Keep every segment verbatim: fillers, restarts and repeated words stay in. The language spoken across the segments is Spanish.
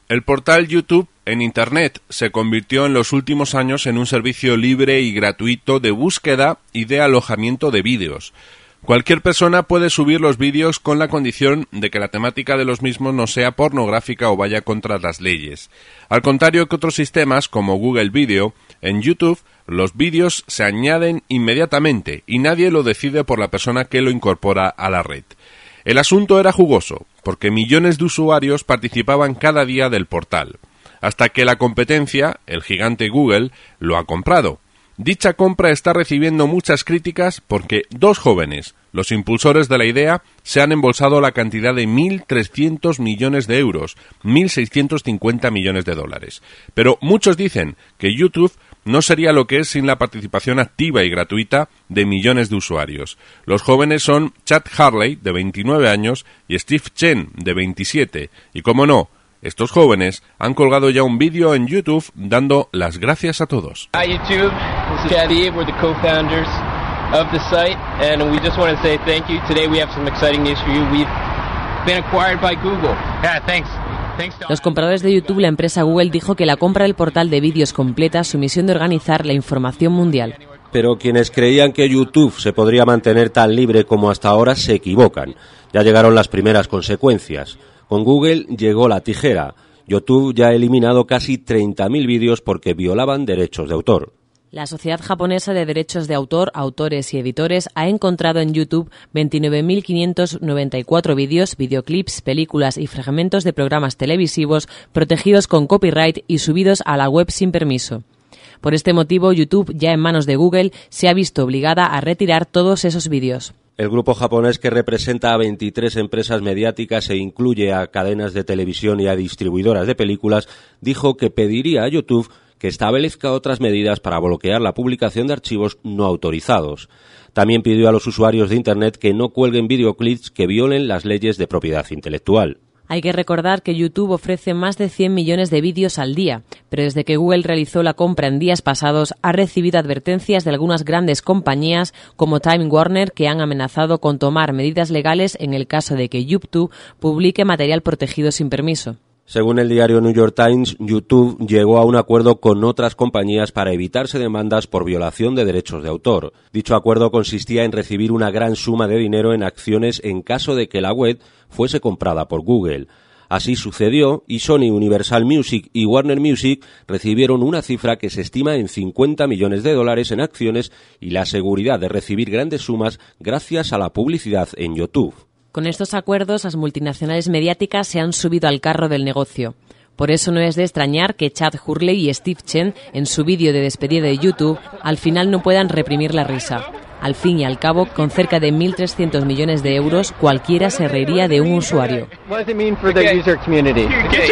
El portal YouTube en Internet se convirtió en los últimos años en un servicio libre y gratuito de búsqueda y de alojamiento de vídeos. Cualquier persona puede subir los vídeos con la condición de que la temática de los mismos no sea pornográfica o vaya contra las leyes. Al contrario que otros sistemas como Google Video, en YouTube los vídeos se añaden inmediatamente y nadie lo decide por la persona que lo incorpora a la red. El asunto era jugoso, porque millones de usuarios participaban cada día del portal, hasta que la competencia, el gigante Google, lo ha comprado. Dicha compra está recibiendo muchas críticas porque dos jóvenes, los impulsores de la idea, se han embolsado la cantidad de mil trescientos millones de euros, mil seiscientos cincuenta millones de dólares. Pero muchos dicen que YouTube no sería lo que es sin la participación activa y gratuita de millones de usuarios. Los jóvenes son Chad Hurley, de veintinueve años, y Steve Chen, de veintisiete, y como no, estos jóvenes han colgado ya un vídeo en YouTube dando las gracias a todos. Hi YouTube, this is Chad. We're the co-founders of the site and we just want to say thank you. Today we have some exciting news for you. We've been acquired by Google. Yeah, thanks. Los compradores de YouTube, la empresa Google, dijo que la compra del portal de vídeos completa su misión de organizar la información mundial. Pero quienes creían que YouTube se podría mantener tan libre como hasta ahora se equivocan. Ya llegaron las primeras consecuencias. Con Google llegó la tijera. YouTube ya ha eliminado casi treinta mil vídeos porque violaban derechos de autor. La Sociedad Japonesa de Derechos de Autor, Autores y Editores ha encontrado en YouTube veintinueve mil quinientos noventa y cuatro vídeos, videoclips, películas y fragmentos de programas televisivos protegidos con copyright y subidos a la web sin permiso. Por este motivo, YouTube, ya en manos de Google, se ha visto obligada a retirar todos esos vídeos. El grupo japonés, que representa a veintitrés empresas mediáticas e incluye a cadenas de televisión y a distribuidoras de películas, dijo que pediría a YouTube que establezca otras medidas para bloquear la publicación de archivos no autorizados. También pidió a los usuarios de Internet que no cuelguen videoclips que violen las leyes de propiedad intelectual. Hay que recordar que YouTube ofrece más de cien millones de vídeos al día, pero desde que Google realizó la compra en días pasados ha recibido advertencias de algunas grandes compañías como Time Warner, que han amenazado con tomar medidas legales en el caso de que YouTube publique material protegido sin permiso. Según el diario New York Times, YouTube llegó a un acuerdo con otras compañías para evitarse demandas por violación de derechos de autor. Dicho acuerdo consistía en recibir una gran suma de dinero en acciones en caso de que la web fuese comprada por Google. Así sucedió y Sony, Universal Music y Warner Music recibieron una cifra que se estima en cincuenta millones de dólares en acciones y la seguridad de recibir grandes sumas gracias a la publicidad en YouTube. Con estos acuerdos, las multinacionales mediáticas se han subido al carro del negocio. Por eso no es de extrañar que Chad Hurley y Steve Chen, en su vídeo de despedida de YouTube, al final no puedan reprimir la risa. Al fin y al cabo, con cerca de mil trescientos millones de euros, cualquiera se reiría de un usuario. What does it mean for the user community?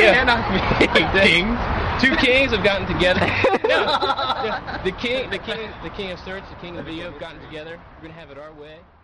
Two kings have gotten together. No, the king, the king, the king of search, the king of video have gotten together. We're gonna have it our way.